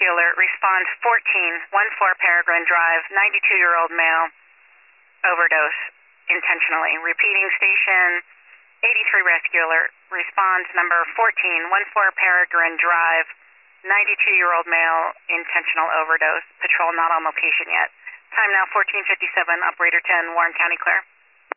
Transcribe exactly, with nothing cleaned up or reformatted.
Rescue Alert, respond fourteen, one four Peregrine Drive, ninety-two-year-old male, overdose, intentionally. Repeating, station eighty-three Rescue Alert, respond number fourteen, one four Peregrine Drive, ninety-two-year-old male, intentional overdose. Patrol not on location yet. Time now fourteen fifty-seven, operator ten, Warren County clear.